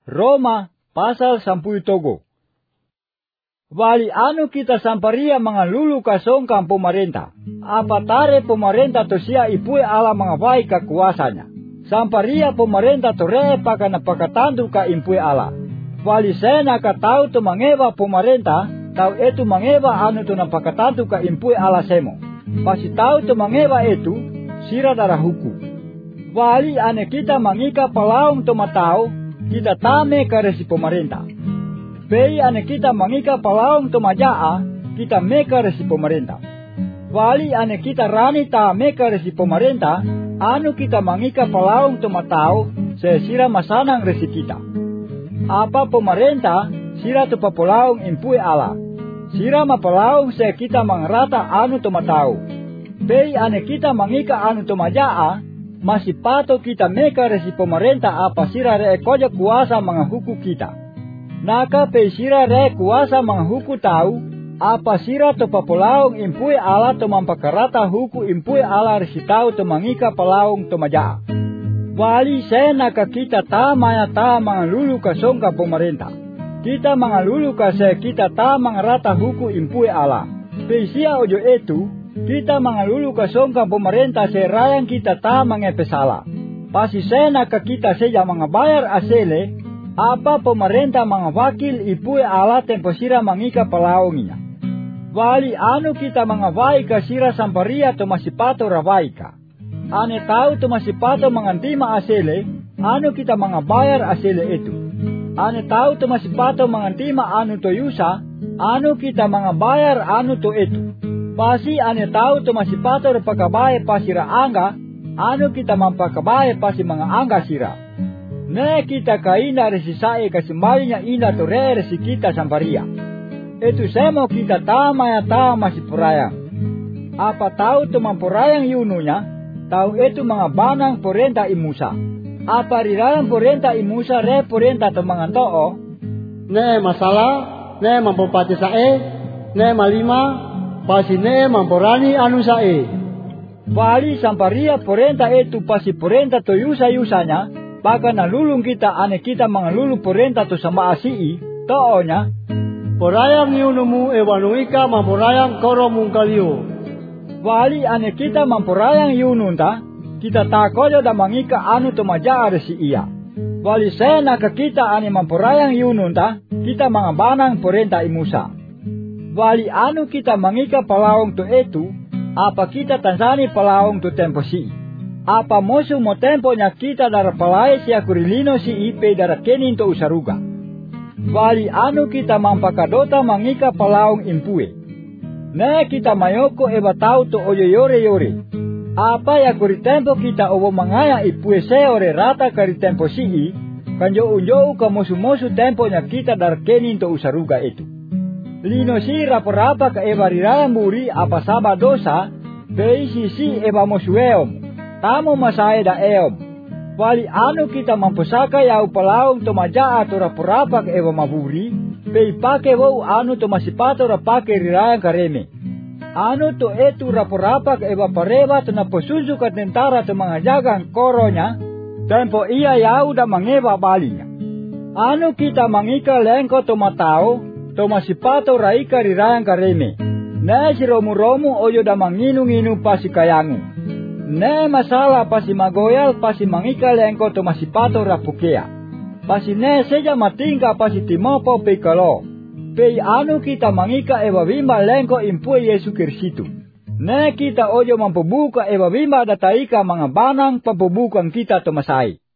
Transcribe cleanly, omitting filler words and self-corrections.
Roma pasal 10 togo. Wali anu kita samparia mga lulu kasongkang pemerintah. Apa tare pemerintah to sia ipue ala mga vai kakuasanya. Samparia pemerintah to ree pakana pakatandu ka impue ala. Wali sena ka tau to mangeva pemerintah, tau etu mangeva anu to napakatandu ka impue ala semo. Pasi tau to mangeva etu, sira darah huku. Wali ane kita mangika palaung to matau, kita tame ka resi pemerintah. Pei ane kita mangika palaung to majaa, kita meka resi pemerintah. Wali ane kita rani ta meka resi pemerintah, anu kita mangika palaung to matau, sira masanang resi kita. Apa pemerintah, sira to papalaung impue ala. Sira mapalaung se kita mangrata anu to matau. Pei ane kita mangika anu to majaa, masih pato kita meka resi pemerintah apa sira re koja kuasa mga huku kita. Naka pe sira re kuasa mga huku tau, apa sira to papalaung impue ala to mampakarata huku impue ala resi tau to mangika palaung to majaa. Wali sena ka kita ta maya ta mga lulu kasongka pemerintah. Kita mga lulu kase kita ta mangrata huku impue ala. Pe sia ojo etu, kita mga lulu kasongka pemerintah serayang kita ta mangepesala. Pasi sena ka kita seja mga bayar asele, apa pemerintah mga wakil ipue ala tempo sira mangika palaunginya. Wali anu kita mga vai ka sira samparia to masipato ravaika. Ane tau to masipato mangantima asele, anu kita mga bayar asele itu. Ane tau to masipato mangantima anu to yusa, anu kita mga bayar anu to itu. Pasi ane tau to masipato repakabaye pasira angga, anu kita mampakabaye pasi mga angga sira. Ne kita kaina resi sae kasimalinya ina to re resi kita samparia. Itu semo kita tama ya tama masih purayang. Apa tau to mampurayang yununya, tau itu mga banang porenta imusa. Apa rirayang porenta imusa re porenta to mga too? Ne masalah, ne mampopati sae, ne malima, pasi ne mamporani anu sae. Wali samparia porenta itu pasi porenta to yusa-yusanya, baka nalulung kita ane kita mga lulu porenta to sama asii, toonya. Porayang yunumu ewanuika mamporayang koro mungkaliu. Wali ane kita mamporayang yununta, kita takoyo da mangika anu to majaa resi iya. Wali sena ka kita ane mamporayang yununta, kita mga banang porenta imusa. Wali anu kita mangika palaung to etu, apa kita tansani palaung to tempo si. Apa mosu mo tempo nya kita dara palai siya kurilino si ipe dara kenin to usaruga. Wali anu kita mampakadota mangika palaung impue. Ne kita mayoko eba tau to oyo yore. Apa ya kuri tempo kita obo mangaya ipue seore rata kari tempo si kanjo unjo ka mosu tempo nya kita dar kenin to usaruga itu. Lino si rapa ka eba riraya muri apa saba dosa, bei si eba mosueom, tamo masae da eom. Wali anu kita mampusaka ya upalaung to majaa to rapa ka eba maburi, bei pake wau anu to masipato rapake riraya kareme. Anu to etu rapa ka eba pareba to naposuzu ka tentara to mga jagang koronya, tempo iya yau da mangeba balinya. Anu kita mangika lengko to matao, to masipato raika rirayang kareme. Ne si romu oyo da manginu pasi kayangu. Ne masalah pasi magoyal pasi mangika lengko to masipato rapukea. Pasi ne seja matingka pasi timopo pekalo. Pei anu kita mangika eba bimba lengko impue Yesu Kirsitu. Ne kita oyo mampubuka eba bimba dataika mga banang pampubukan kita to masai.